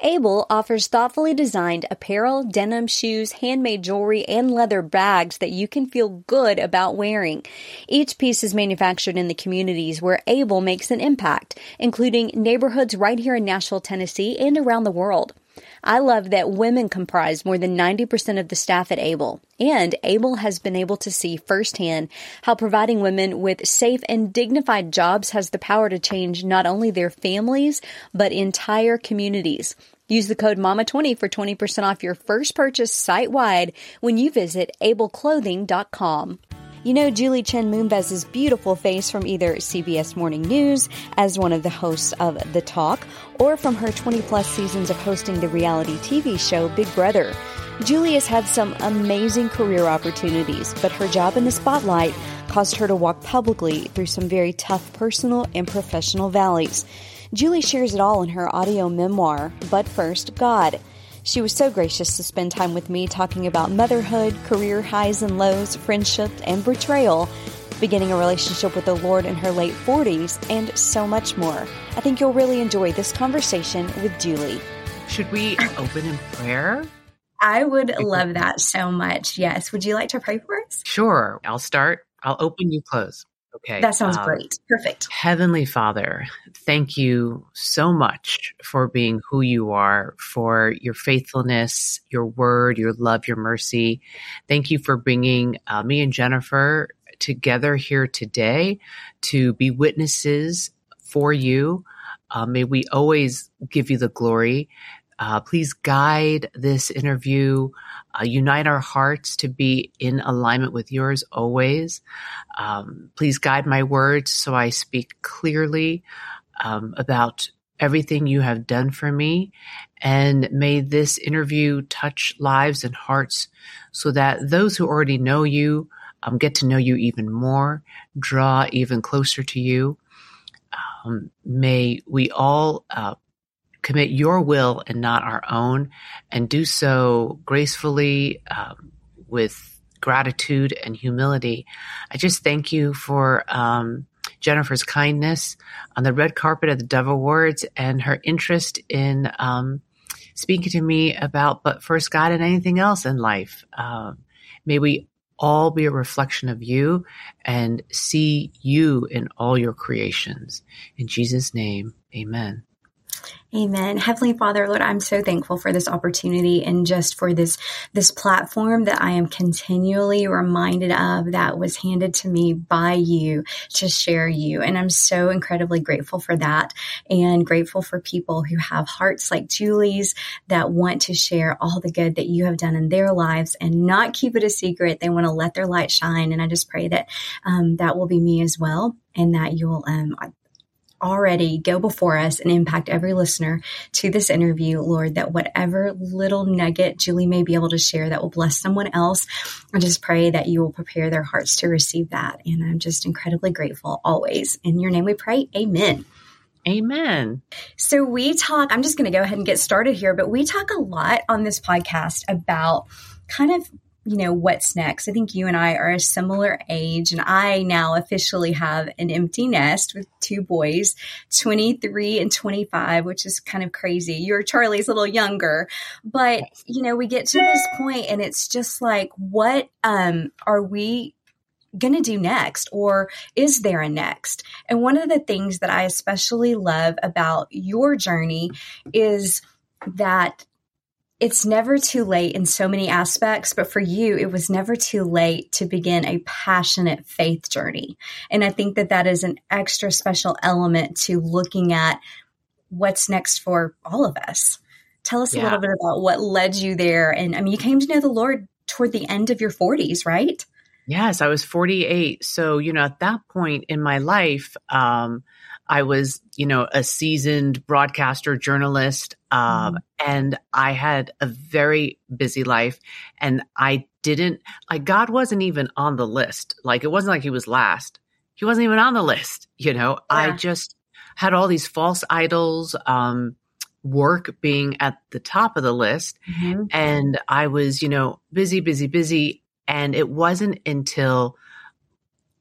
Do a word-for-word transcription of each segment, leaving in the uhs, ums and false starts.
Able offers thoughtfully designed apparel, denim, shoes, handmade jewelry, and leather bags that you can feel good about wearing. Each piece is manufactured in the communities where Able makes an impact, including neighborhoods right here in Nashville, Tennessee, and around the world. I love that women comprise more than ninety percent of the staff at Able, and Able has been able to see firsthand how providing women with safe and dignified jobs has the power to change not only their families, but entire communities. Use the code mama twenty for twenty percent off your first purchase site-wide when you visit able clothing dot com. You know Julie Chen Moonves' beautiful face from either C B S Morning News as one of the hosts of The Talk or from her twenty-plus seasons of hosting the reality T V show Big Brother. Julie has had some amazing career opportunities, but her job in the spotlight caused her to walk publicly through some very tough personal and professional valleys. Julie shares it all in her audio memoir, But First, God. She was so gracious to spend time with me talking about motherhood, career highs and lows, friendship, and betrayal, beginning a relationship with the Lord in her late forties, and so much more. I think you'll really enjoy this conversation with Julie. Should we open in prayer? I would love that so much. Yes. Would you like to pray for us? Sure. I'll start. I'll open, you close. Okay. That sounds um, great. Perfect. Heavenly Father, thank you so much for being who you are, for your faithfulness, your word, your love, your mercy. Thank you for bringing uh, me and Jennifer together here today to be witnesses for you. Uh, may we always give you the glory. Uh, please guide this interview, uh, unite our hearts to be in alignment with yours always. Um, please guide my words so I speak clearly um, about everything you have done for me. And may this interview touch lives and hearts so that those who already know you um, get to know you even more, draw even closer to you. Um, may we all uh, commit your will and not our own, and do so gracefully, um, with gratitude and humility. I just thank you for um, Jennifer's kindness on the red carpet at the Dove Awards and her interest in um, speaking to me about But First, God and anything else in life. Um, may we all be a reflection of you and see you in all your creations. In Jesus' name, amen. Amen. Heavenly Father, Lord, I'm so thankful for this opportunity and just for this, this platform that I am continually reminded of that was handed to me by you to share you. And I'm so incredibly grateful for that and grateful for people who have hearts like Julie's that want to share all the good that you have done in their lives and not keep it a secret. They want to let their light shine. And I just pray that um, that will be me as well, and that you'll um, already go before us and impact every listener to this interview, Lord, that whatever little nugget Julie may be able to share that will bless someone else, I just pray that you will prepare their hearts to receive that. And I'm just incredibly grateful always. In your name we pray. Amen. Amen. So we talk, I'm just going to go ahead and get started here, but we talk a lot on this podcast about kind of you know, what's next. I think you and I are a similar age, and I now officially have an empty nest with two boys, twenty-three and twenty-five, which is kind of crazy. You're Charlie's a little younger, but you know, we get to this point and it's just like, what um, are we going to do next? Or is there a next? And one of the things that I especially love about your journey is that it's never too late in so many aspects, but for you, it was never too late to begin a passionate faith journey. And I think that that is an extra special element to looking at what's next for all of us. Tell us yeah. a little bit about what led you there. And I mean, you came to know the Lord toward the end of your forties, right? Yes, I was forty-eight. So, you know, at that point in my life, um, I was, you know, a seasoned broadcaster, journalist, um, mm. and I had a very busy life. And I didn't, like, God wasn't even on the list. Like, it wasn't like he was last. He wasn't even on the list, you know. Yeah. I just had all these false idols, um, work being at the top of the list. Mm-hmm. And I was, you know, busy, busy, busy. And it wasn't until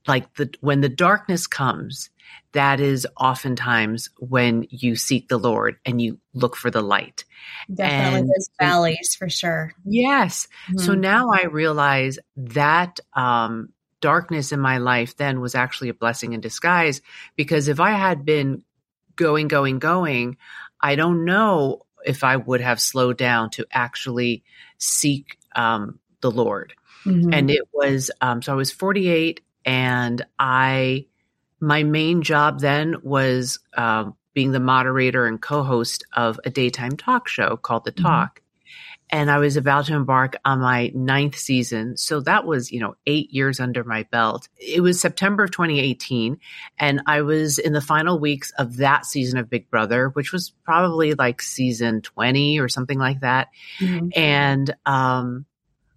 like the, when the darkness comes, that is oftentimes when you seek the Lord and you look for the light. Definitely And those valleys for sure. yes. Mm-hmm. So now I realize that, um, darkness in my life then was actually a blessing in disguise, because if I had been going, going, going, I don't know if I would have slowed down to actually seek, um, the Lord. Mm-hmm. And it was, um, so I was forty-eight, and I, my main job then was, um, being the moderator and co-host of a daytime talk show called The Talk. Mm-hmm. And I was about to embark on my ninth season. So that was, you know, eight years under my belt. It was September of twenty eighteen. And I was in the final weeks of that season of Big Brother, which was probably like season twenty or something like that. Mm-hmm. And um,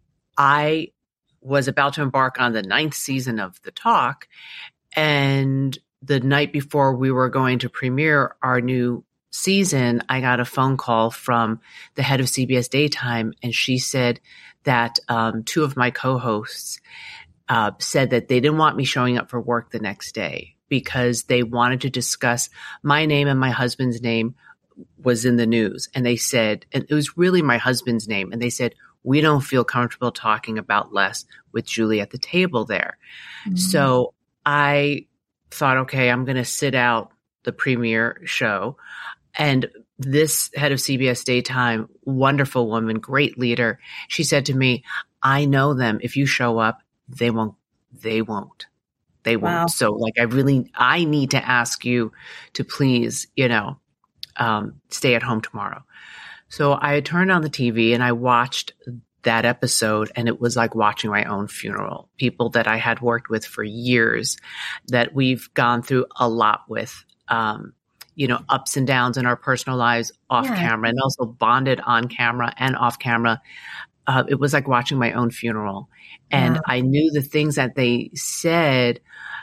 I was about to embark on the ninth season of The Talk. And the night before we were going to premiere our new season, I got a phone call from the head of C B S Daytime, and she said that um, two of my co-hosts uh, said that they didn't want me showing up for work the next day because they wanted to discuss my name, and my husband's name was in the news. And they said, and it was really my husband's name, and they said, we don't feel comfortable talking about Les with Julie at the table there. Mm-hmm. So I thought, okay, I'm going to sit out the premiere show. And this head of C B S Daytime, wonderful woman, great leader, she said to me, I know them. If you show up, they won't, they won't, they won't. Wow. So like, I really, I need to ask you to please, you know, um, stay at home tomorrow. So I turned on the T V and I watched that episode, and it was like watching my own funeral. People that I had worked with for years, that we've gone through a lot with, um, you know, ups and downs in our personal lives off yeah. camera, and also bonded on camera and off camera. Uh, it was like watching my own funeral. And wow. I knew the things that they said,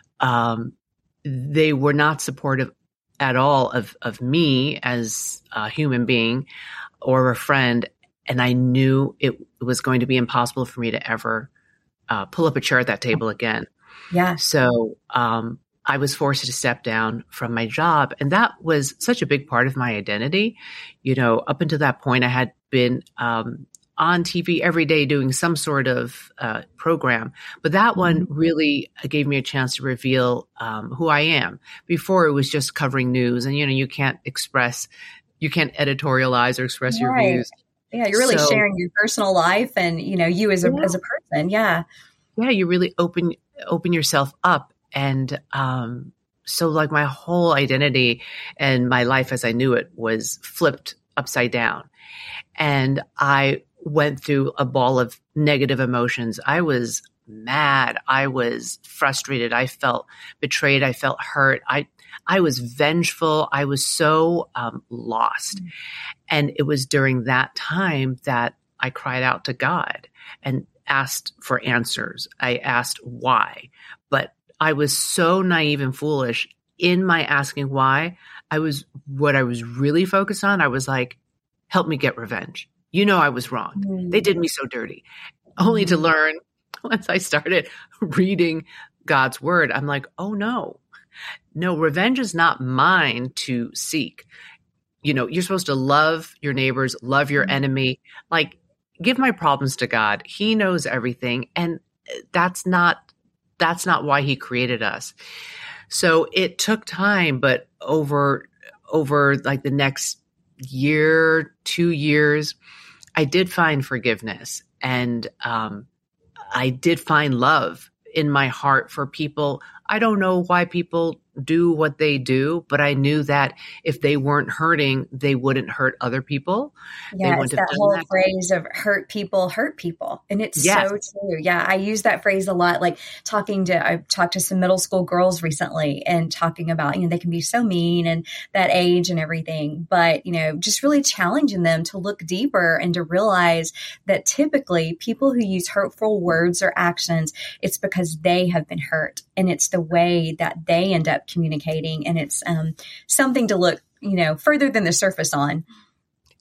um, they were not supportive at all of, of me as a human being or a friend. And I knew it was going to be impossible for me to ever uh, pull up a chair at that table again. Yeah. So, um, I was forced to step down from my job. And that was such a big part of my identity. You know, up until that point, I had been um, on T V every day doing some sort of uh, program. But that one really gave me a chance to reveal um, who I am. Before, it was just covering news. And, you know, you can't express, you can't editorialize or express your right. views. Yeah, you're really so, sharing your personal life and, you know, you as a, yeah. as a person. Yeah. Yeah, you really open open yourself up. And um, so like my whole identity and my life as I knew it was flipped upside down. And I went through a ball of negative emotions. I was mad. I was frustrated. I felt betrayed. I felt hurt. I I was vengeful. I was so um, lost. Mm-hmm. And it was during that time that I cried out to God and asked for answers. I asked why. But I was so naive and foolish in my asking why. I was, what I was really focused on, I was like, help me get revenge. You know, I was wrong. Mm-hmm. They did me so dirty. Only to learn once I started reading God's word, I'm like, oh no, no, revenge is not mine to seek. You know, you're supposed to love your neighbors, love your enemy, like give my problems to God. He knows everything. And that's not That's not why he created us. So it took time, but over, over like the next year, two years, I did find forgiveness, and um, I did find love in my heart for people. I don't know why people do what they do, but I knew that if they weren't hurting, they wouldn't hurt other people. Yeah, it's that whole that. phrase of hurt people, hurt people. And it's yes. so true. Yeah, I use that phrase a lot, like talking to, I've talked to some middle school girls recently and talking about, you know, they can be so mean and that age and everything, but, you know, just really challenging them to look deeper and to realize that typically people who use hurtful words or actions, it's because they have been hurt, and it's the way that they end up communicating, and it's um, something to look, you know, further than the surface on.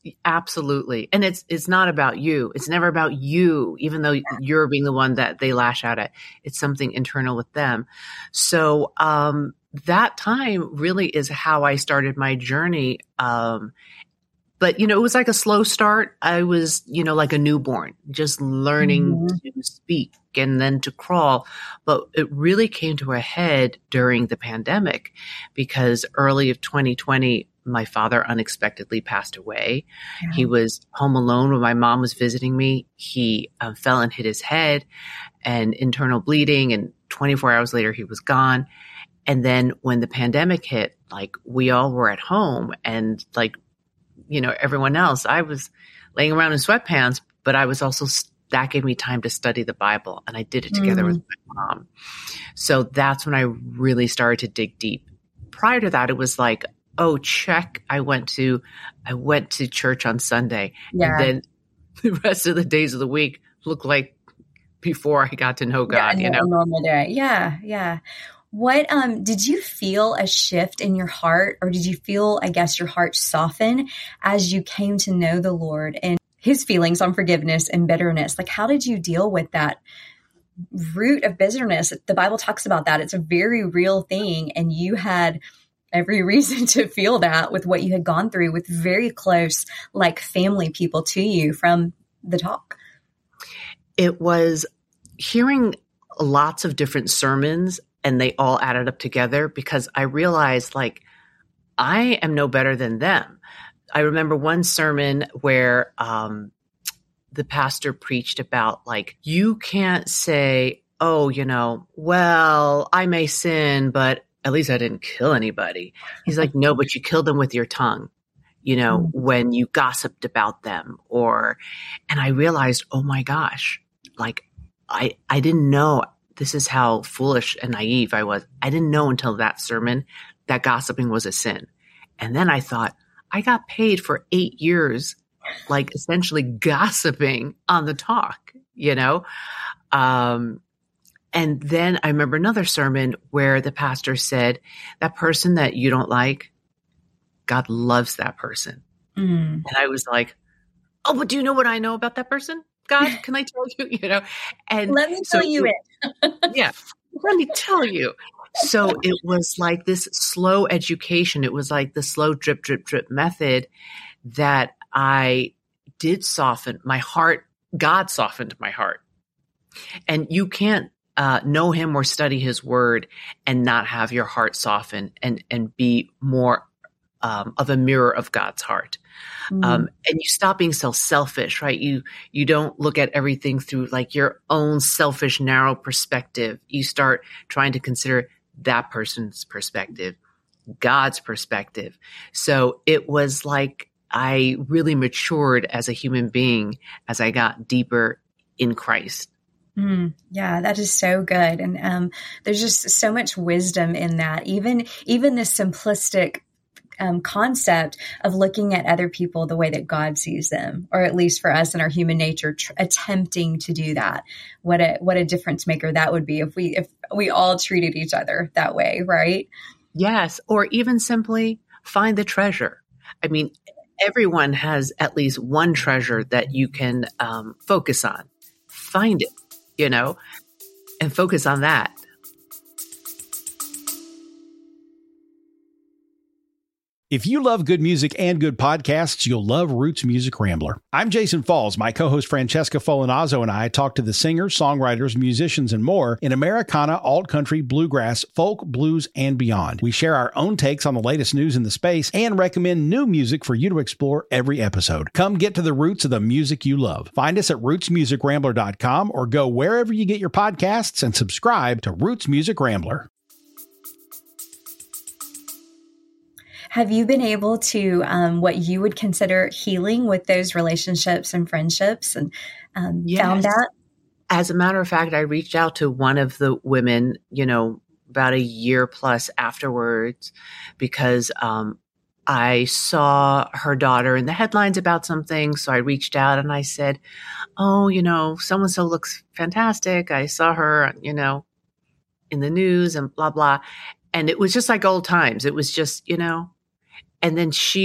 Absolutely. And it's it's not about you. It's never about you, even though you're being the one that they lash out at. It's something internal with them. So um, that time really is how I started my journey. Um, but, you know, it was like a slow start. I was, you know, like a newborn, just learning mm-hmm. to speak and then to crawl. But it really came to a head during the pandemic because early of twenty twenty, my father unexpectedly passed away. Yeah. He was home alone when my mom was visiting me. He uh, fell and hit his head and internal bleeding. And twenty-four hours later, he was gone. And then when the pandemic hit, like we all were at home and like, you know, everyone else, I was laying around in sweatpants, but I was also, that gave me time to study the Bible. And I did it together mm. with my mom. So that's when I really started to dig deep. Prior to that, it was like, oh, check. I went to, I went to church on Sunday. Yeah. And then the rest of the days of the week looked like before I got to know God, yeah, you know, a normal day. Yeah. Yeah. What, um, did you feel a shift in your heart, or did you feel, I guess, your heart soften as you came to know the Lord and his feelings on forgiveness and bitterness? Like, how did you deal with that root of bitterness? The Bible talks about that. It's a very real thing. And you had every reason to feel that with what you had gone through with very close, like family people to you from the talk. It was hearing lots of different sermons and they all added up together because I realized like, I am no better than them. I remember one sermon where, um, the pastor preached about like, you can't say, oh, you know, well, I may sin, but at least I didn't kill anybody. He's like, no, but you killed them with your tongue, you know, mm-hmm. when you gossiped about them or, and I realized, oh my gosh, like I, I didn't know this is how foolish and naive I was. I didn't know until that sermon that gossiping was a sin. And then I thought, I got paid for eight years, like essentially gossiping on the talk, you know? Um, And then I remember another sermon where the pastor said, that person that you don't like, God loves that person. Mm. And I was like, oh, but do you know what I know about that person? God, can I tell you? You know, and let me tell so you it. it yeah, let me tell you. So it was like this slow education. It was like the slow drip, drip, drip method that I did soften my heart. God softened my heart. And you can't Uh, know him or study his word and not have your heart soften and, and be more um, of a mirror of God's heart. Mm. Um, and you stop being so selfish, right? You, you don't look at everything through like your own selfish, narrow perspective. You start trying to consider that person's perspective, God's perspective. So it was like I really matured as a human being as I got deeper in Christ. Mm, yeah, that is so good. And um, there's just so much wisdom in that. Even even this simplistic um, concept of looking at other people the way that God sees them, or at least for us in our human nature, tr- attempting to do that. What a what a difference maker that would be if we if we all treated each other that way, right? Yes, or even simply find the treasure. I mean, everyone has at least one treasure that you can um, focus on. Find it. You know, and focus on that. If you love good music and good podcasts, you'll love Roots Music Rambler. I'm Jason Falls. My co-host Francesca Folinazzo and I talk to the singers, songwriters, musicians, and more in Americana, alt country, bluegrass, folk, blues, and beyond. We share our own takes on the latest news in the space and recommend new music for you to explore every episode. Come get to the roots of the music you love. Find us at roots music rambler dot com or go wherever you get your podcasts and subscribe to Roots Music Rambler. Have you been able to, um, what you would consider healing with those relationships and friendships and um, yes. found that? As a matter of fact, I reached out to one of the women, you know, about a year plus afterwards, because um, I saw her daughter in the headlines about something. So I reached out and I said, oh, you know, so-and-so looks fantastic. I saw her, you know, in the news and blah, blah. And it was just like old times. It was just, you know, and then she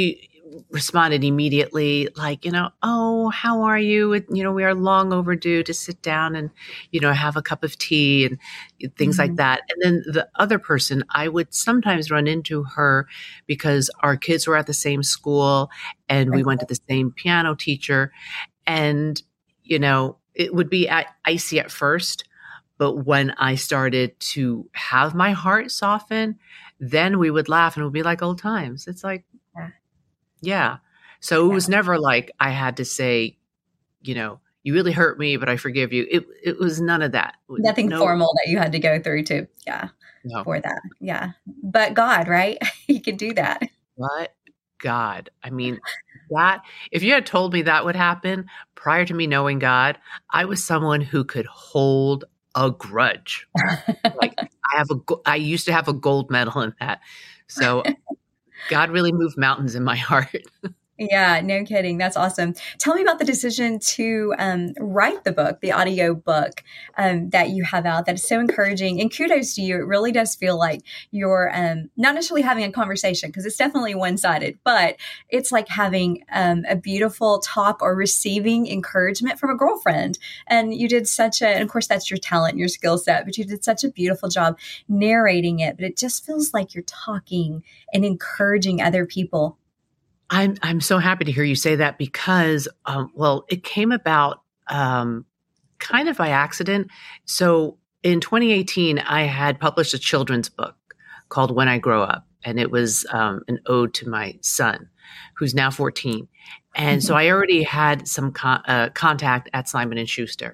responded immediately, like, you know, oh, how are you? It, you know, we are long overdue to sit down and, you know, have a cup of tea and things Mm-hmm. like that. And then the other person, I would sometimes run into her because our kids were at the same school and we Okay. went to the same piano teacher. And, you know, it would be at, icy at first. But when I started to have my heart soften, then we would laugh and it would be like old times. It's like, Yeah. yeah. So it Yeah. was never like I had to say, you know, you really hurt me, but I forgive you. It it was none of that. Nothing No, formal that you had to go through to, yeah, no. for that. Yeah. But God, right? He could do that. But God, I mean, that if you had told me that would happen prior to me knowing God, I was someone who could hold a grudge. Like I have a, go- I used to have a gold medal in that. So God really moved mountains in my heart. Yeah, no kidding. That's awesome. Tell me about the decision to um, write the book, the audio book um, that you have out. That is so encouraging. And kudos to you. It really does feel like you're um, not necessarily having a conversation, because it's definitely one-sided, but it's like having um, a beautiful talk or receiving encouragement from a girlfriend. And you did such a, and of course that's your talent, your skill set, but you did such a beautiful job narrating it. But it just feels like you're talking and encouraging other people. I'm I'm so happy to hear you say that because, um, well, it came about um, kind of by accident. So in twenty eighteen, I had published a children's book called When I Grow Up, and it was um, an ode to my son, who's now fourteen. And so I already had some con- uh, contact at Simon and Schuster.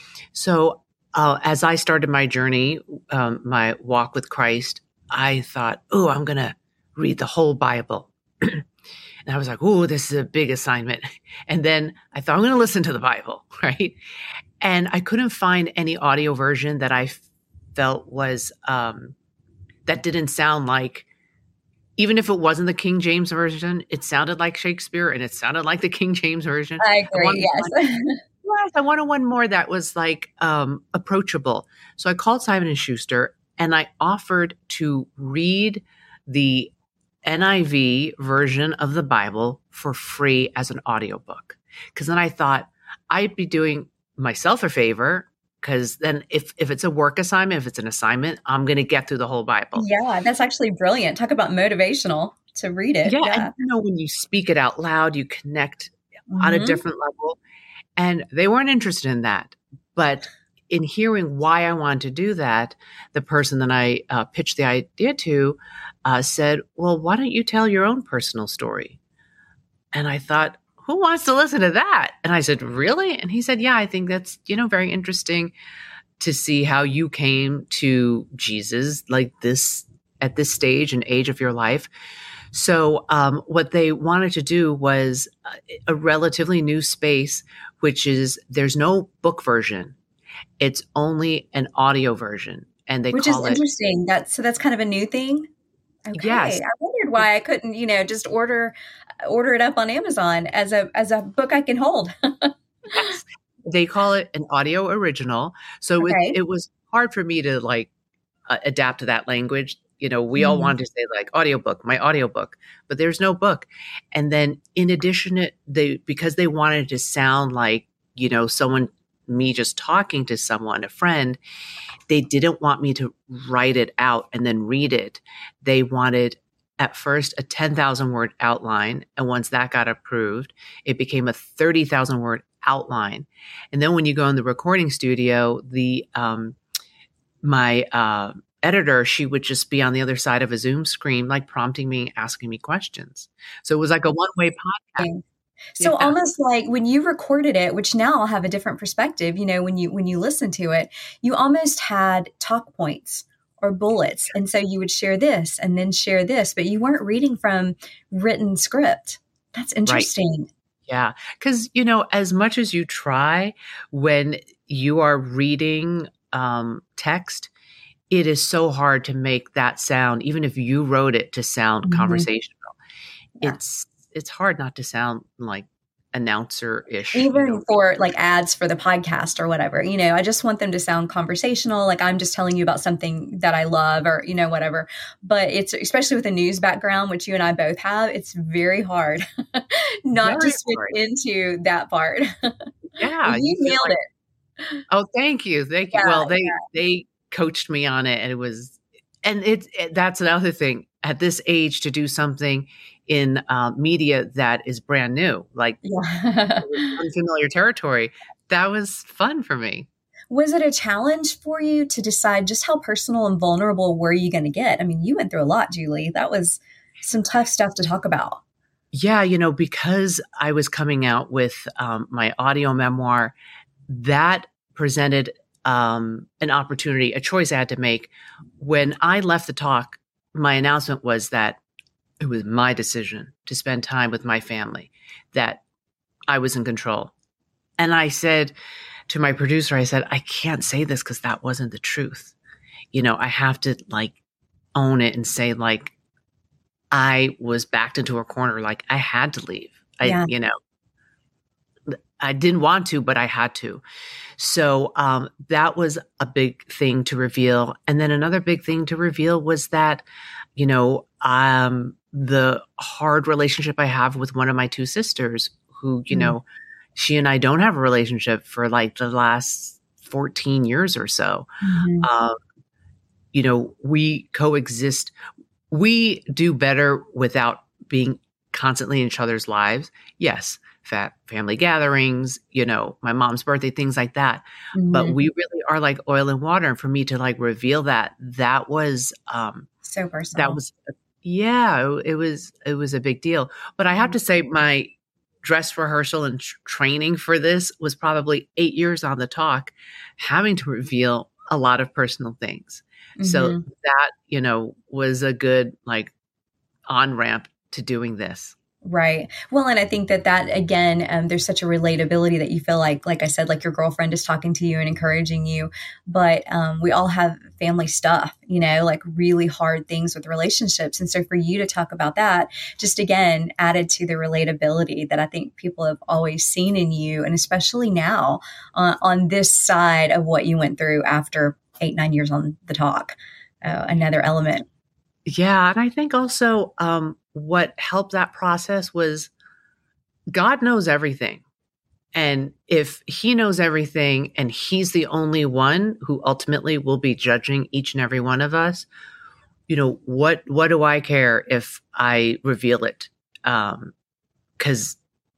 So uh, as I started my journey, um, my walk with Christ, I thought, oh, I'm going to read the whole Bible. And I was like, oh, this is a big assignment. And then I thought, I'm going to listen to the Bible, right? And I couldn't find any audio version that I felt was, um, that didn't sound like, even if it wasn't the King James Version, it sounded like Shakespeare and it sounded like the King James Version. I agree, I wanted yes. one, yes, I wanted one more that was like um, approachable. So I called Simon and Schuster and I offered to read the N I V version of the Bible for free as an audiobook. Because then I thought I'd be doing myself a favor, because then if, if it's a work assignment, if it's an assignment, I'm going to get through the whole Bible. Yeah, that's actually brilliant. Talk about motivational to read it. Yeah. Yeah. And you know, when you speak it out loud, you connect Mm-hmm. on a different level. And they weren't interested in that. But in hearing why I wanted to do that, the person that I uh, pitched the idea to uh, said, well, why don't you tell your own personal story? And I thought, who wants to listen to that? And I said, really? And he said, yeah, I think that's, you know, very interesting to see how you came to Jesus like this at this stage and age of your life. So um, what they wanted to do was a relatively new space, which is there's no book version. It's only an audio version. And they Which is call it, interesting. That's so that's kind of a new thing. Okay. Yes. I wondered why I couldn't, you know, just order order it up on Amazon as a as a book I can hold. yes, they call it an audio original. So Okay. it, it was hard for me to like uh, adapt to that language. You know, we all Mhm. wanted to say like audiobook, my audiobook, but there's no book. And then in addition, it, they, because they wanted to sound like, you know, someone, me just talking to someone, a friend, they didn't want me to write it out and then read it. They wanted at first a ten thousand word outline. And once that got approved, it became a thirty thousand word outline. And then when you go in the recording studio, the, um, my, uh, editor, she would just be on the other side of a Zoom screen, like prompting me, asking me questions. So it was like a one-way podcast. So Yeah. almost like when you recorded it, which now I'll have a different perspective, you know, when you when you listen to it, you almost had talk points or bullets. And so you would share this and then share this, but you weren't reading from written script. That's interesting. Yeah. Because, you know, as much as you try when you are reading um, text, it is so hard to make that sound, even if you wrote it to sound Mhm. conversational. Yeah. It's it's hard not to sound like announcer-ish. Even you know. for like ads for the podcast or whatever, you know, I just want them to sound conversational. Like I'm just telling you about something that I love or, you know, whatever. But it's especially with a news background, which you and I both have, it's very hard not Very to switch hard. into that part. Yeah. You feel nailed like- it. Oh, thank you. Thank you. Yeah, Well, they, yeah. they coached me on it, and it was, and it's, it, that's another thing at this age to do something in uh, media that is brand new, like Yeah. unfamiliar territory. That was fun for me. Was it a challenge for you to decide just how personal and vulnerable were you going to get? I mean, you went through a lot, Julie. That was some tough stuff to talk about. Yeah. You know, because I was coming out with um, my audio memoir, that presented um, an opportunity, a choice I had to make. When I left the talk, my announcement was that it was my decision to spend time with my family, that I was in control. And I said to my producer, I said, I can't say this because that wasn't the truth. You know, I have to like own it and say like, I was backed into a corner. Like I had to leave. I, Yeah. you know, I didn't want to, but I had to. So um, that was a big thing to reveal. And then another big thing to reveal was that, you know, um, the hard relationship I have with one of my two sisters who, you Mm. know, she and I don't have a relationship for like the last fourteen years or so. Mhm. Um, you know, we coexist. We do better without being constantly in each other's lives. Yes. Fat family gatherings, you know, my mom's birthday, things like that. But Mhm. we really are like oil and water. And for me to like reveal that, that was, um, So personal. that was, yeah, it was, it was a big deal. But I have to say my dress rehearsal and tr- training for this was probably eight years on the talk, having to reveal a lot of personal things. So Mhm. that, you know, was a good like on ramp to doing this. Right. Well, and I think that that, again, um, there's such a relatability that you feel like, like I said, like your girlfriend is talking to you and encouraging you, but um, we all have family stuff, you know, like really hard things with relationships. And so for you to talk about that, just again, added to the relatability that I think people have always seen in you, and especially now uh, on this side of what you went through after eight, nine years on the talk, uh, another element. Yeah. And I think also um, what helped that process was God knows everything. And if he knows everything and he's the only one who ultimately will be judging each and every one of us, you know, what, what do I care if I reveal it? Um, 'cause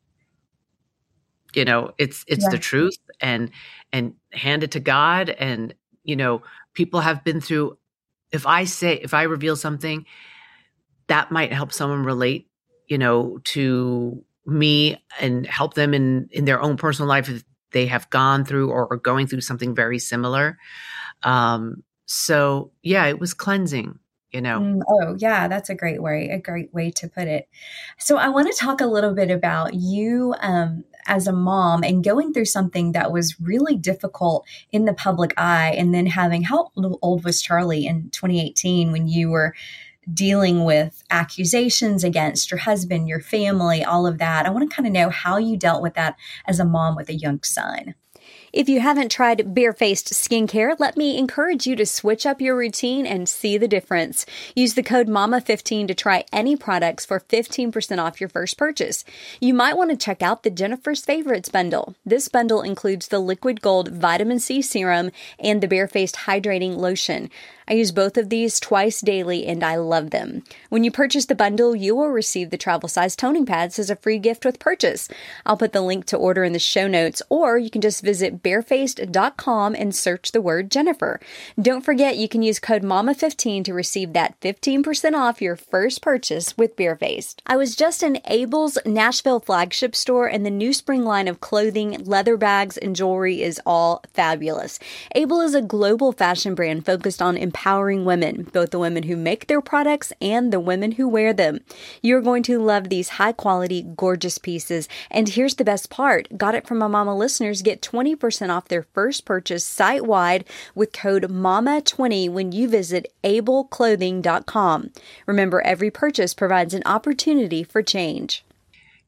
you know, it's, it's Yeah. the truth, and, and hand it to God. And, you know, people have been through, if I say, if I reveal something that might help someone relate, you know, to me and help them in, in their own personal life if they have gone through or are going through something very similar. Um, so yeah, it was cleansing, you know. Mm, oh, yeah, that's a great way, a great way to put it. So I want to talk a little bit about you um, as a mom and going through something that was really difficult in the public eye, and then having, how old was Charlie in twenty eighteen when you were dealing with accusations against your husband, your family, all of that? I want to kind of know how you dealt with that as a mom with a young son. If you haven't tried Barefaced skincare, let me encourage you to switch up your routine and see the difference. Use the code mama fifteen to try any products for fifteen percent off your first purchase. You might want to check out the Jennifer's Favorites bundle. This bundle includes the Liquid Gold Vitamin C Serum and the Barefaced Hydrating Lotion. I use both of these twice daily and I love them. When you purchase the bundle, you will receive the travel size toning pads as a free gift with purchase. I'll put the link to order in the show notes, or you can just visit barefaced dot com and search the word Jennifer. Don't forget, you can use code mama fifteen to receive that fifteen percent off your first purchase with Barefaced. I was just in Abel's Nashville flagship store, and the new spring line of clothing, leather bags, and jewelry is all fabulous. Abel is a global fashion brand focused on empowering women, both the women who make their products and the women who wear them. You're going to love these high-quality, gorgeous pieces. And here's the best part. Got It From My Mama listeners get twenty percent off their first purchase site-wide with code mama twenty when you visit abel clothing dot com. Remember, every purchase provides an opportunity for change.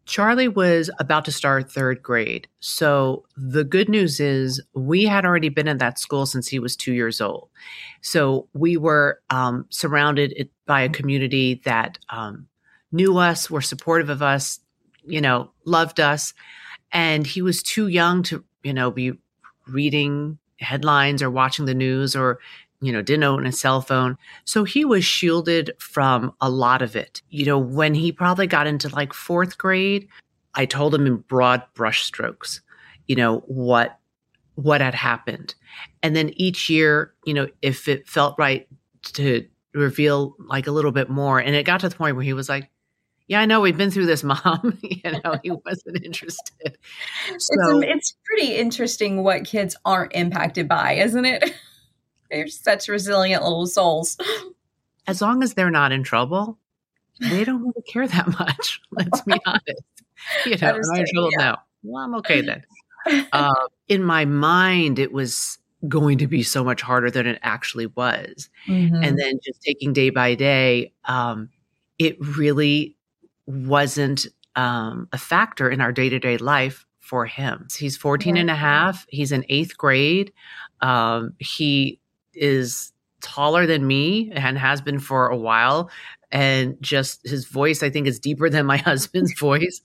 Charlie was about to start third grade. So the good news is we had already been in that school since he was two years old. So we were um, surrounded by a community that um, knew us, were supportive of us, you know, loved us. And he was too young to, you know, be reading headlines or watching the news or, you know, didn't own a cell phone. So he was shielded from a lot of it. You know, when he probably got into like fourth grade, I told him in broad brushstrokes, you know, what, what had happened. And then each year, you know, if it felt right to reveal like a little bit more. And it got to the point where he was like, yeah, I know we've been through this, Mom. You know, he wasn't interested. So it's, it's pretty interesting what kids aren't impacted by, isn't it? They're such resilient little souls. As long as they're not in trouble, they don't really care that much. Let's be honest. You know, am I in trouble? Yeah. No. Well, I'm okay then. Uh, in my mind, it was going to be so much harder than it actually was. Mm-hmm. And then just taking day by day, um, it really wasn't um, a factor in our day-to-day life for him. He's fourteen yeah. and a half. He's in eighth grade. Um, he is taller than me and has been for a while. And just his voice, I think, is deeper than my husband's voice.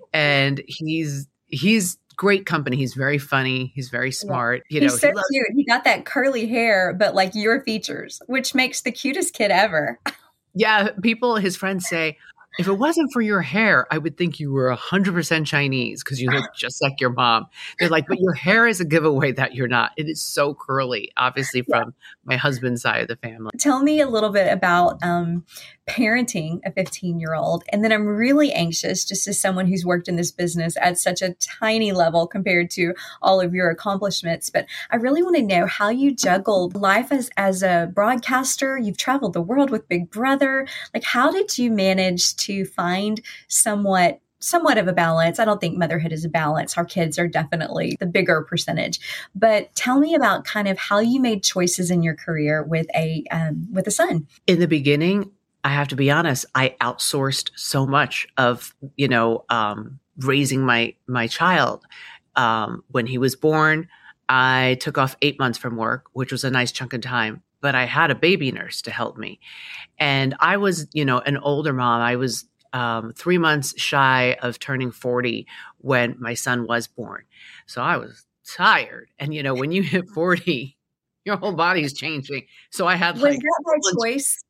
And he's, he's great company. He's very funny. He's very smart. Yeah. You know, he's so he loves- cute. He got that curly hair, but like your features, which makes the cutest kid ever. Yeah. People, his friends say, if it wasn't for your hair, I would think you were one hundred percent Chinese because you look just like your mom. They're like, but your hair is a giveaway that you're not. It is so curly, obviously from yeah. my husband's side of the family. Tell me a little bit about um, parenting a fifteen-year-old. And then I'm really anxious, just as someone who's worked in this business at such a tiny level compared to all of your accomplishments. But I really want to know how you juggled life as, as a broadcaster. You've traveled the world with Big Brother. Like, how did you manage to find somewhat somewhat of a balance? I don't think motherhood is a balance. Our kids are definitely the bigger percentage. But tell me about kind of how you made choices in your career with a um, with a son. In the beginning, I have to be honest, I outsourced so much of, you know, um, raising my my child. Um, when he was born, I took off eight months from work, which was a nice chunk of time. But I had a baby nurse to help me. And I was, you know, an older mom. I was um, three months shy of turning forty when my son was born. So I was tired. And, you know, when you hit forty, your whole body's changing. So I had was like. Was that my choice?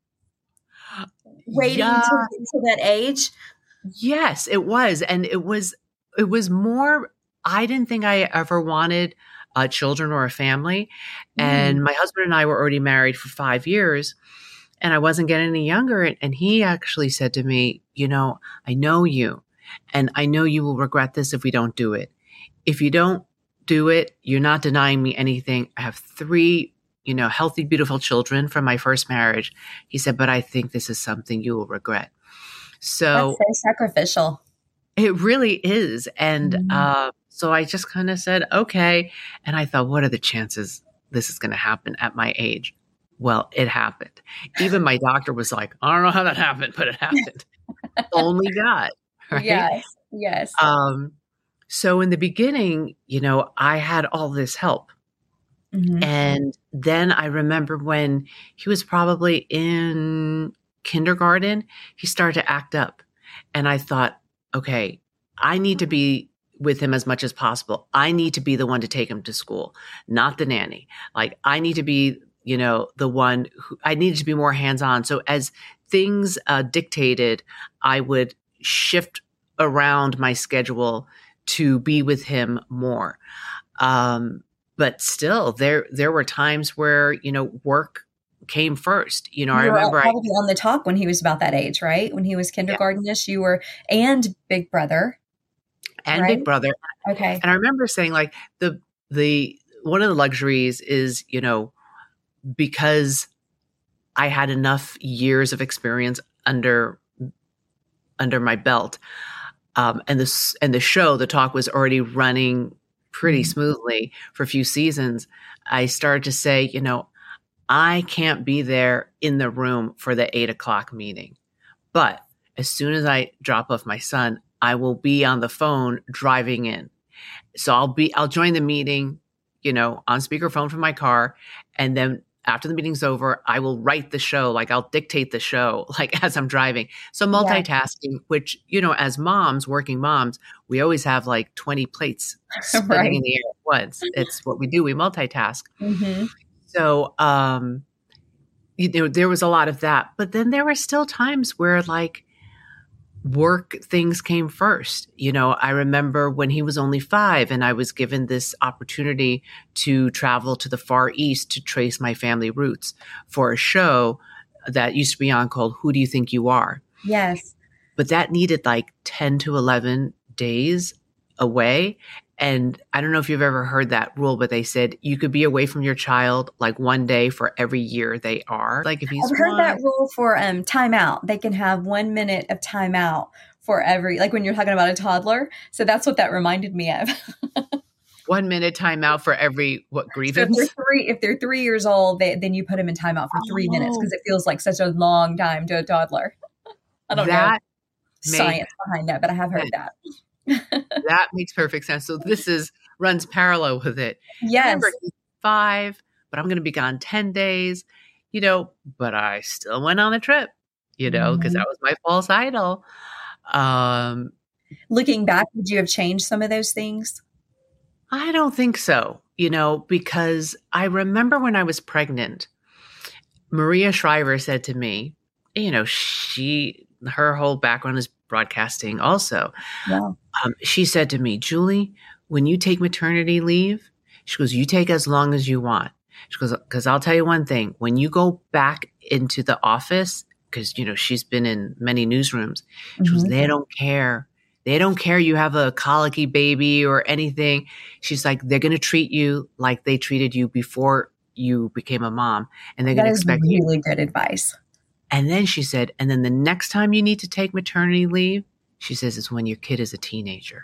Waiting yeah. to, to that age? Yes, it was. And it was, it was more, I didn't think I ever wanted Uh, children or a family. And mm. my husband and I were already married for five years and I wasn't getting any younger. And, and he actually said to me, you know, I know you and I know you will regret this if we don't do it. If you don't do it, you're not denying me anything. I have three, you know, healthy, beautiful children from my first marriage. He said, but I think this is something you will regret. So, that's so sacrificial. It really is. And, mm. uh, So I just kind of said, okay. And I thought, what are the chances this is going to happen at my age? Well, it happened. Even my doctor was like, I don't know how that happened, but it happened. Only God. Right? Yes. Yes. Um, so in the beginning, you know, I had all this help. Mm-hmm. And then I remember when he was probably in kindergarten, he started to act up. And I thought, okay, I need to be with him as much as possible. I need to be the one to take him to school, not the nanny. Like I need to be, you know, the one who I needed to be more hands-on. So as things uh, dictated, I would shift around my schedule to be with him more. Um, but still there, there were times where, you know, work came first. You know, you I remember probably I, on the talk when he was about that age, right? When he was kindergartenish, yeah. you were, and Big Brother. And right? Big Brother. Okay. And I remember saying like the, the, one of the luxuries is, you know, because I had enough years of experience under, under my belt. Um, and this, and the show, the talk was already running pretty mm-hmm. smoothly for a few seasons. I started to say, you know, I can't be there in the room for the eight o'clock meeting, but as soon as I drop off my son, I will be on the phone driving in. So I'll be, I'll join the meeting, you know, on speakerphone from my car. And then after the meeting's over, I will write the show. Like I'll dictate the show, like as I'm driving. So multitasking, yeah. which, you know, as moms, working moms, we always have like twenty plates spinning right. in the air at once. It's what we do. We multitask. Mm-hmm. So, um, you know, there was a lot of that, but then there were still times where like work things came first. You know, I remember when he was only five and I was given this opportunity to travel to the Far East to trace my family roots for a show that used to be on called Who Do You Think You Are? Yes. But that needed like ten to eleven days away. And I don't know if you've ever heard that rule, but they said you could be away from your child like one day for every year they are. Like if he's I've heard one, that rule for um timeout. They can have one minute of timeout for every, like when you're talking about a toddler. So that's what that reminded me of. One minute timeout for every what grievance? So if they're three, if they're three years old, they, then you put them in timeout for three oh. minutes because it feels like such a long time to a toddler. I don't that know science behind that, but I have heard that. That makes perfect sense. So this is runs parallel with it. Yes. Remember, he's five, but I'm going to be gone ten days, you know, but I still went on the trip, you know, because mm-hmm. that was my false idol. Um, Looking back, would you have changed some of those things? I don't think so, you know, because I remember when I was pregnant, Maria Shriver said to me, you know, she, her whole background is broadcasting also. Yeah. Um, she said to me, Julie, when you take maternity leave, she goes, you take as long as you want. She goes, because I'll tell you one thing, when you go back into the office, because, you know, she's been in many newsrooms, she mm-hmm. goes, they don't care. They don't care you have a colicky baby or anything. She's like, they're going to treat you like they treated you before you became a mom. And they're going to expect really you. Really good advice. And then she said, and then the next time you need to take maternity leave, she says, is when your kid is a teenager.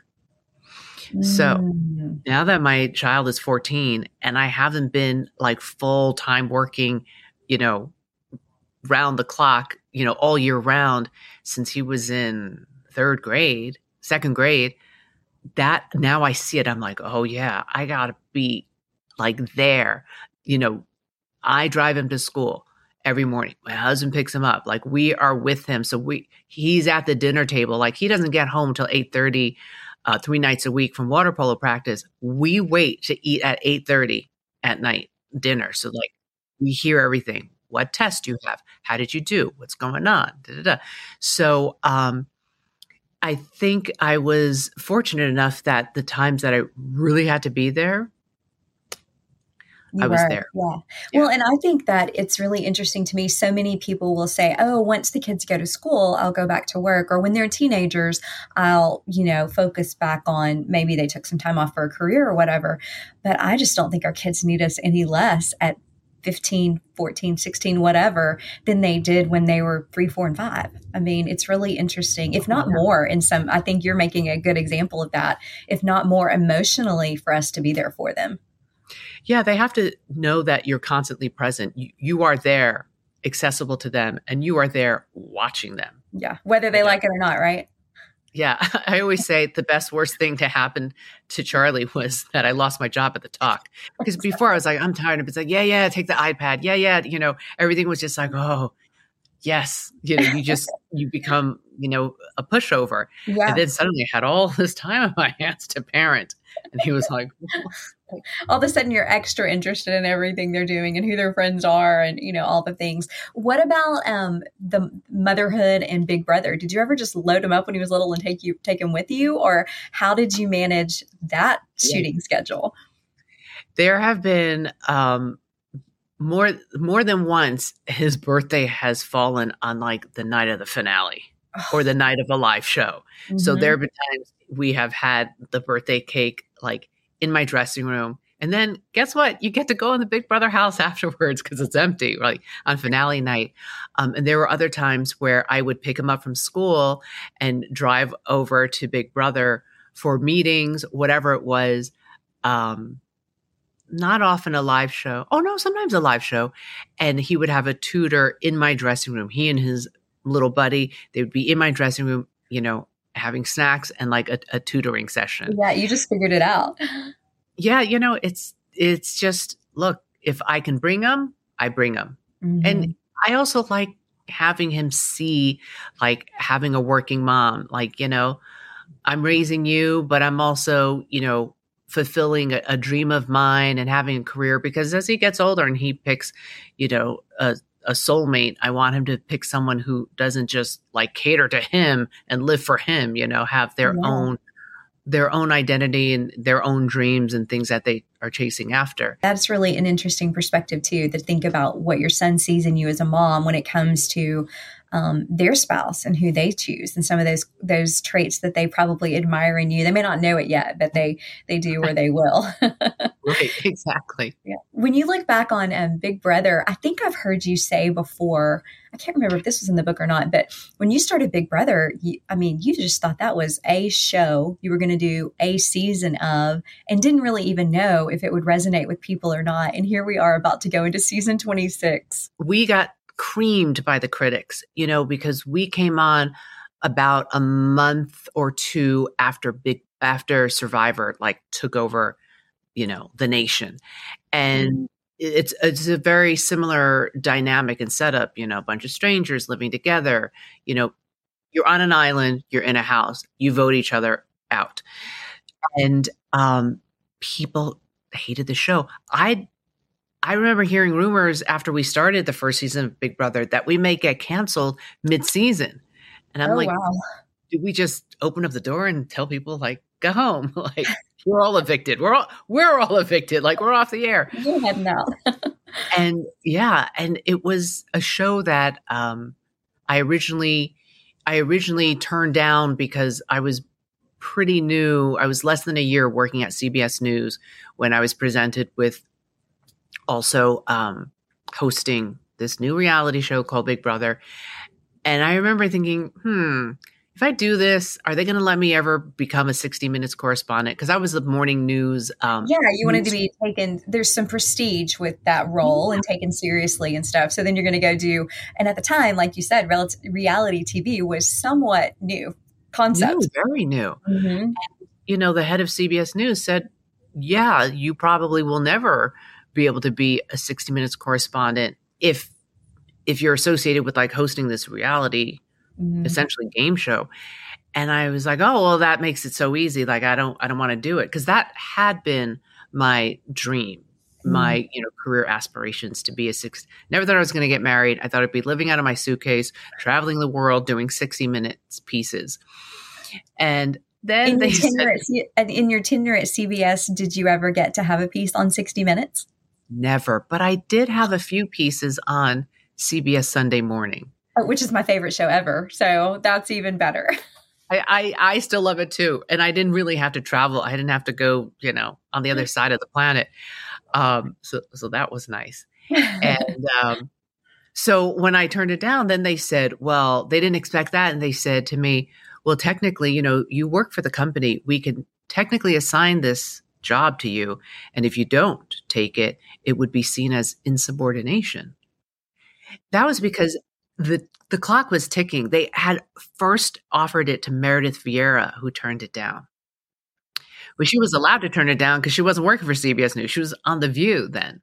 Mm. So now that my child is fourteen and I haven't been like full time working, you know, round the clock, you know, all year round since he was in third grade, second grade, that now I see it. I'm like, oh yeah, I gotta be like there. You know, I drive him to school every morning. My husband picks him up. Like we are with him. So we, he's at the dinner table. Like he doesn't get home till eight thirty, uh, three nights a week from water polo practice. We wait to eat at eight thirty at night dinner. So like we hear everything. What test do you have? How did you do? What's going on? Da, da, da. So, um, I think I was fortunate enough that the times that I really had to be there, You I was were, there. Yeah. yeah. Well, and I think that it's really interesting to me. So many people will say, oh, once the kids go to school, I'll go back to work. Or when they're teenagers, I'll, you know, focus back on maybe they took some time off for a career or whatever. But I just don't think our kids need us any less at fifteen, fourteen, sixteen, whatever, than they did when they were three, four, and five. I mean, it's really interesting, if not more in some, I think you're making a good example of that, if not more emotionally for us to be there for them. Yeah, they have to know that you're constantly present. You, you are there, accessible to them, and you are there watching them. Yeah, whether they yeah. like it or not, right? Yeah, I always say the best worst thing to happen to Charlie was that I lost my job at the Talk. Because before I was like, I'm tired of it. It's like, yeah, yeah, take the iPad. Yeah, yeah. You know, everything was just like, oh, yes. You know, you just, you become, you know, a pushover. Yeah. And then suddenly I had all this time on my hands to parent. And he was like, all of a sudden you're extra interested in everything they're doing and who their friends are and, you know, all the things. What about um, the motherhood and Big Brother? Did you ever just load him up when he was little and take you, take him with you? Or how did you manage that shooting yeah. schedule? There have been um, more, more than once his birthday has fallen on like the night of the finale or the night of a live show. Mm-hmm. So there have been times we have had the birthday cake like in my dressing room. And then guess what? You get to go in the Big Brother house afterwards because it's empty, like on finale night. Um, and there were other times where I would pick him up from school and drive over to Big Brother for meetings, whatever it was. Um, not often a live show. Oh no, sometimes a live show. And he would have a tutor in my dressing room. He and his little buddy, they would be in my dressing room, you know, having snacks, and like a, a tutoring session. Yeah, you just figured it out. Yeah, you know, it's it's just, look, if I can bring them, I bring them. Mm-hmm. And I also like having him see, like, having a working mom, like, you know, I'm raising you, but I'm also, you know, fulfilling a, a dream of mine and having a career, because as he gets older and he picks, you know, a, a soulmate, I want him to pick someone who doesn't just like cater to him and live for him, you know, have their yeah. own their own identity and their own dreams and things that they are chasing after. That's really an interesting perspective too, to think about what your son sees in you as a mom when it comes to um, their spouse and who they choose, and some of those those traits that they probably admire in you. They may not know it yet, but they they do, or they will. Right, exactly. Yeah. When you look back on um, Big Brother, I think I've heard you say before, I can't remember if this was in the book or not, but when you started Big Brother, you, I mean, you just thought that was a show you were going to do a season of, and didn't really even know if it would resonate with people or not. And here we are about to go into season twenty-six. We got creamed by the critics, you know, because we came on about a month or two after Big after Survivor like took over, you know, the nation. And mm-hmm. it's it's a very similar dynamic and setup, you know, a bunch of strangers living together, you know, you're on an island, you're in a house, you vote each other out. And um, people hated the show. I I remember hearing rumors after we started the first season of Big Brother that we may get canceled mid-season. And I'm oh, like, wow. Did we just open up the door and tell people like, go home? Like, we're all evicted. We're all, we're all evicted. Like, we're off the air. You're heading out. And yeah, and it was a show that um, I originally, I originally turned down because I was pretty new. I was less than a year working at C B S News when I was presented with also um, hosting this new reality show called Big Brother. And I remember thinking, hmm, if I do this, are they going to let me ever become a sixty minutes correspondent? Because I was the morning news. Um, yeah, you wanted to be taken. There's some prestige with that role and taken seriously and stuff. So then you're going to go do, and at the time, like you said, relative, reality T V was somewhat new concept. New, very new. Mm-hmm. And, you know, the head of C B S News said, yeah, you probably will never be able to be a sixty minutes correspondent if if you're associated with like hosting this reality mm-hmm. essentially game show. And I was like, oh, well, that makes it so easy. Like, I don't I don't want to do it, because that had been my dream, mm-hmm. my, you know, career aspirations, to be a six. Never thought I was going to get married. I thought I'd be living out of my suitcase, traveling the world, doing sixty minutes pieces. And then in they your tenure said, at, in your tenure at C B S, did you ever get to have a piece on sixty minutes? Never, but I did have a few pieces on C B S Sunday Morning, which is my favorite show ever. So that's even better. I, I, I still love it too. And I didn't really have to travel. I didn't have to go, you know, on the other side of the planet. Um, so, so that was nice. And um, so when I turned it down, then they said, well, they didn't expect that. And they said to me, well, technically, you know, you work for the company. We can technically assign this job to you. And if you don't take it, it would be seen as insubordination. That was because the the clock was ticking. They had first offered it to Meredith Vieira, who turned it down. But she was allowed to turn it down because she wasn't working for C B S News. She was on The View then.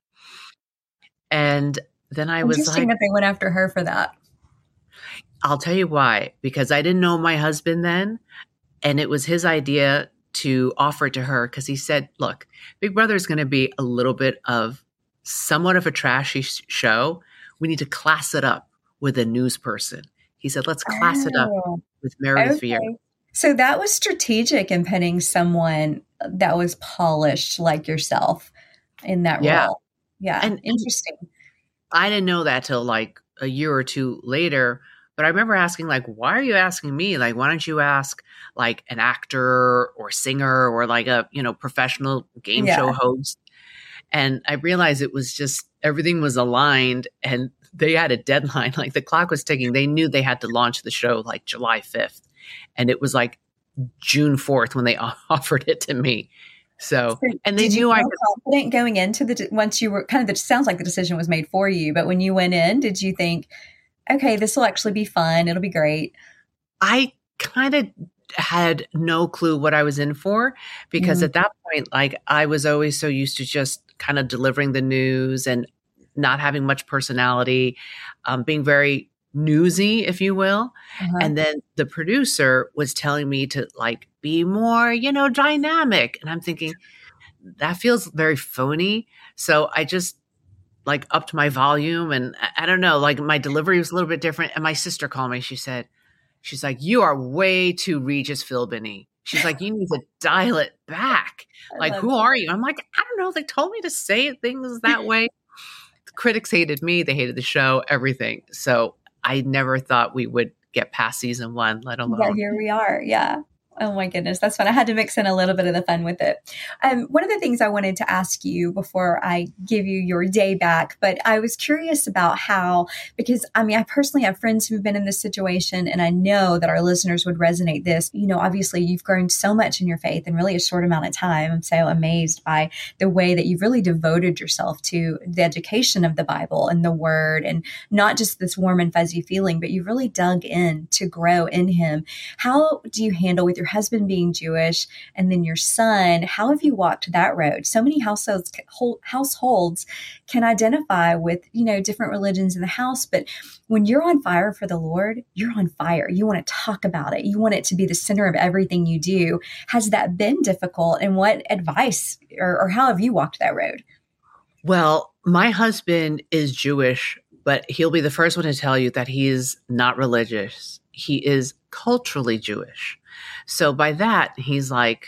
And then I was like, interesting that they went after her for that. I'll tell you why. Because I didn't know my husband then, and it was his idea to offer it to her, because he said, look, Big Brother is going to be a little bit of somewhat of a trashy sh- show. We need to class it up with a news person. He said, let's class oh, it up with Meredith okay. Vieira. So that was strategic in putting someone that was polished like yourself in that yeah. role. Yeah. And interesting. I didn't know that till like a year or two later. But I remember asking, like, why are you asking me? Like, why don't you ask like an actor or singer or like a, you know, professional game yeah. show host? And I realized it was just everything was aligned, and they had a deadline. Like, the clock was ticking. They knew they had to launch the show like July fifth. And it was like June fourth when they offered it to me. So, so and they did knew you feel I could, confident going into the, once you were kind of, it sounds like the decision was made for you, but when you went in, did you think, okay, this will actually be fun, it'll be great? I kind of had no clue what I was in for, because Mm. at that point, like I was always so used to just kind of delivering the news and not having much personality, um, being very newsy, if you will. Uh-huh. And then the producer was telling me to like be more, you know, dynamic. And I'm thinking that feels very phony. So I just like upped my volume, and I, I don't know, like my delivery was a little bit different. And my sister called me. She said, she's like, you are way too Regis Philbin-y. She's like, you need to dial it back. I Like, love who that. are you? I'm like, I don't know. They told me to say things that way. The critics hated me. They hated the show, everything. So I never thought we would get past season one, let Yeah, alone. here we are. Yeah. Oh my goodness. That's fun. I had to mix in a little bit of the fun with it. Um, one of the things I wanted to ask you before I give you your day back, but I was curious about how, because I mean, I personally have friends who've been in this situation, and I know that our listeners would resonate this. You know, obviously you've grown so much in your faith in really a short amount of time. I'm so amazed by the way that you've really devoted yourself to the education of the Bible and the word, and not just this warm and fuzzy feeling, but you've really dug in to grow in him. How do you handle with your husband being Jewish and then your son? How have you walked that road? So many households households can identify with, you know, different religions in the house, but when you're on fire for the Lord, you're on fire. You want to talk about it. You want it to be the center of everything you do. Has that been difficult? And what advice or, or how have you walked that road? Well, my husband is Jewish, but he'll be the first one to tell you that he is not religious. He is culturally Jewish. So by that, he's like,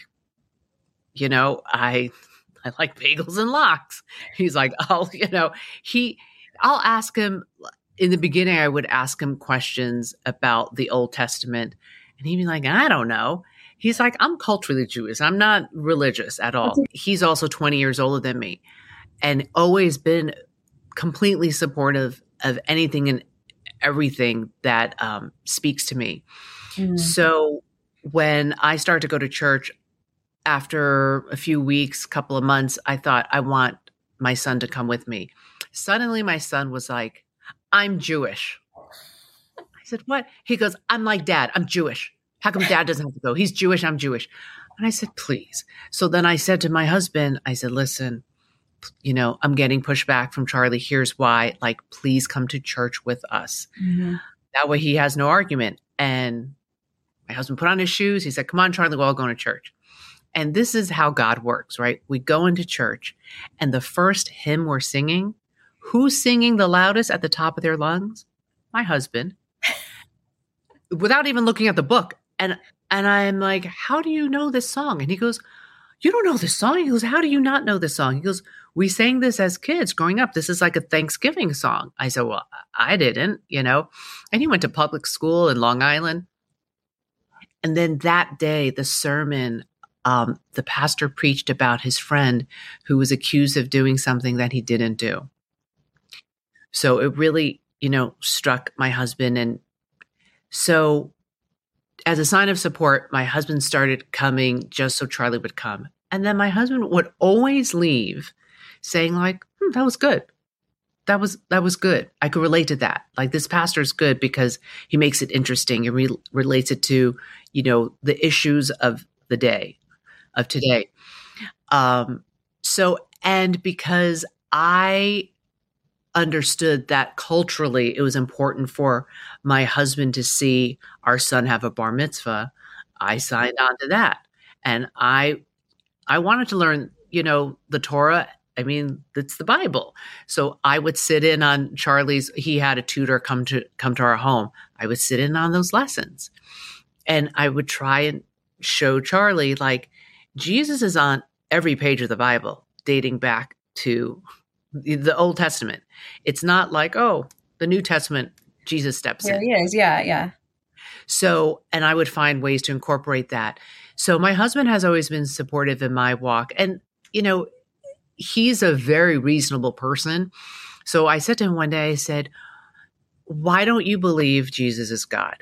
you know, I I like bagels and lox. He's like, oh, you know, he, I'll ask him, in the beginning, I would ask him questions about the Old Testament, and he'd be like, I don't know. He's like, I'm culturally Jewish. I'm not religious at all. He's also twenty years older than me, and always been completely supportive of anything and everything that um, speaks to me. Mm. So when I started to go to church after a few weeks, couple of months, I thought, I want my son to come with me. Suddenly my son was like, I'm Jewish. I said, what? He goes, I'm like dad. I'm Jewish. How come dad doesn't have to go? He's Jewish. I'm Jewish. And I said, please. So then I said to my husband, I said, listen, you know, I'm getting pushback from Charlie. Here's why. Like, please come to church with us. Mm-hmm. That way he has no argument. And my husband put on his shoes. He said, come on, Charlie, we're all going to church. And this is how God works, right? We go into church, and the first hymn we're singing, who's singing the loudest at the top of their lungs? My husband. Without even looking at the book. And and I'm like, how do you know this song? And he goes, you don't know this song? He goes, how do you not know this song? He goes, we sang this as kids growing up. This is like a Thanksgiving song. I said, well, I didn't, you know. And he went to public school in Long Island. And then that day, the sermon, um, the pastor preached about his friend who was accused of doing something that he didn't do. So it really, you know, struck my husband. And so as a sign of support, my husband started coming just so Charlie would come. And then my husband would always leave saying like, hmm, that was good. That was, that was good. I could relate to that. Like, this pastor is good because he makes it interesting and re- relates it to, you know, the issues of the day, of today. Um, so, and because I understood that culturally it was important for my husband to see our son have a bar mitzvah, I signed on to that. And I, I wanted to learn, you know, the Torah. I mean, it's the Bible. So I would sit in on Charlie's, he had a tutor come to, come to our home. I would sit in on those lessons, and I would try and show Charlie, like, Jesus is on every page of the Bible, dating back to the Old Testament. It's not like, oh, the New Testament, Jesus steps there in. There he is. Yeah. Yeah. So, and I would find ways to incorporate that. So my husband has always been supportive in my walk, and, you know, he's a very reasonable person. So I said to him one day, I said, why don't you believe Jesus is God?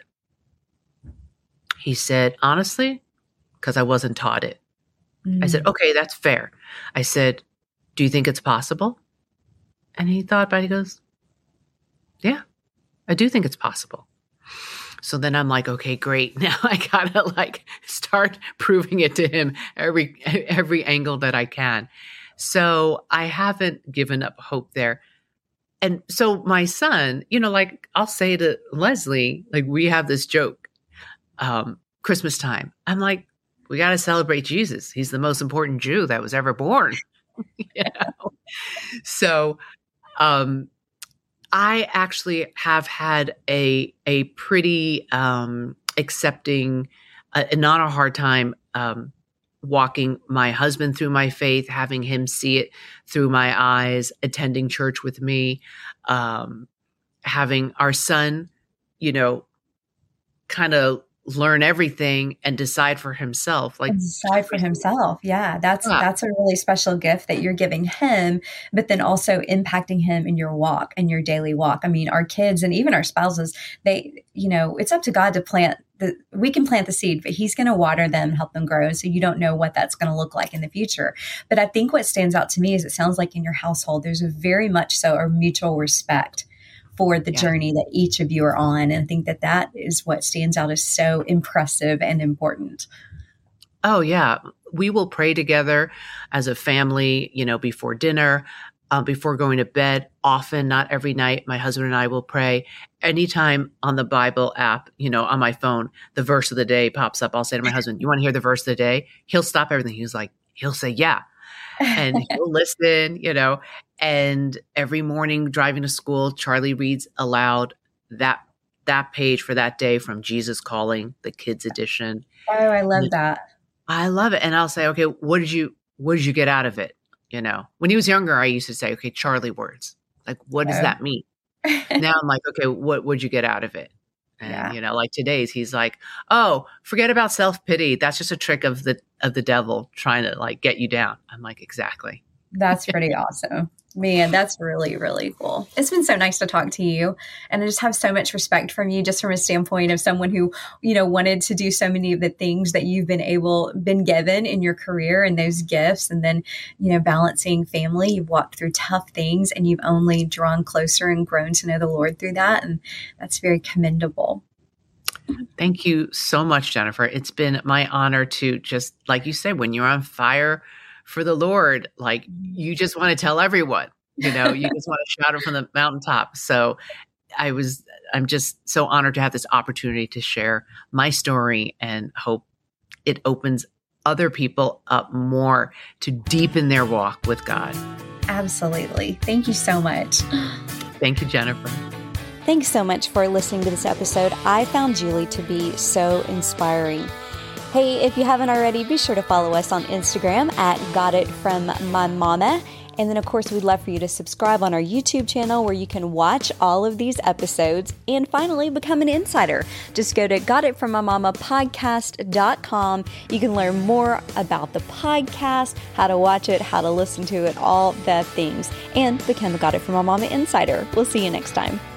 He said, honestly, because I wasn't taught it. Mm. I said, okay, that's fair. I said, do you think it's possible? And he thought about it. He goes, yeah, I do think it's possible. So then I'm like, okay, great. Now I gotta like start proving it to him every every angle that I can. So I haven't given up hope there. And so my son, you know, like I'll say to Leslie, like we have this joke, um, Christmas time. I'm like, we got to celebrate Jesus. He's the most important Jew that was ever born. You know? So um, I actually have had a a pretty um, accepting, uh, not a hard time um, walking my husband through my faith, having him see it through my eyes, attending church with me, um, having our son, you know, kind of learn everything and decide for himself. Like and decide for himself. Yeah. That's, yeah. that's a really special gift that you're giving him, but then also impacting him in your walk and your daily walk. I mean, our kids and even our spouses, they, you know, it's up to God to plant the, we can plant the seed, but he's going to water them, help them grow. So you don't know what that's going to look like in the future. But I think what stands out to me is it sounds like in your household, there's a very much so a mutual respect for the yeah. journey that each of you are on. And I think that that is what stands out as so impressive and important. Oh, yeah. We will pray together as a family, you know, before dinner, uh, before going to bed. Often, not every night, my husband and I will pray. Anytime on the Bible app, you know, on my phone, the verse of the day pops up. I'll say to my husband, you want to hear the verse of the day? He'll stop everything. He's like, he'll say, yeah. And he'll listen, you know, and every morning driving to school, Charlie reads aloud that that page for that day from Jesus Calling, the kids edition. Oh, I love that. I love it. And I'll say, okay, what did you what did you get out of it? You know, when he was younger, I used to say, okay, Charlie words. Like, what does oh. that mean? Now I'm like, okay, what would you get out of it? And, yeah. you know, like today's, he's like, oh, forget about self-pity. That's just a trick of the of the devil trying to like get you down. I'm like, exactly. That's pretty awesome. Man, that's really, really cool. It's been so nice to talk to you. And I just have so much respect from you, just from a standpoint of someone who, you know, wanted to do so many of the things that you've been able, been given in your career and those gifts. And then, you know, balancing family, you've walked through tough things and you've only drawn closer and grown to know the Lord through that. And that's very commendable. Thank you so much, Jennifer. It's been my honor to just, like you said, when you're on fire for the Lord, like you just want to tell everyone, you know, you just want to shout it from the mountaintop. So I was, I'm just so honored to have this opportunity to share my story and hope it opens other people up more to deepen their walk with God. Absolutely. Thank you so much. Thank you, Jennifer. Thanks so much for listening to this episode. I found Julie to be so inspiring. Hey, if you haven't already, be sure to follow us on Instagram at Got It From My Mama. And then, of course, we'd love for you to subscribe on our YouTube channel where you can watch all of these episodes and finally become an insider. Just go to got it from my mama podcast dot com. You can learn more about the podcast, how to watch it, how to listen to it, all the things, and become a Got It From My Mama insider. We'll see you next time.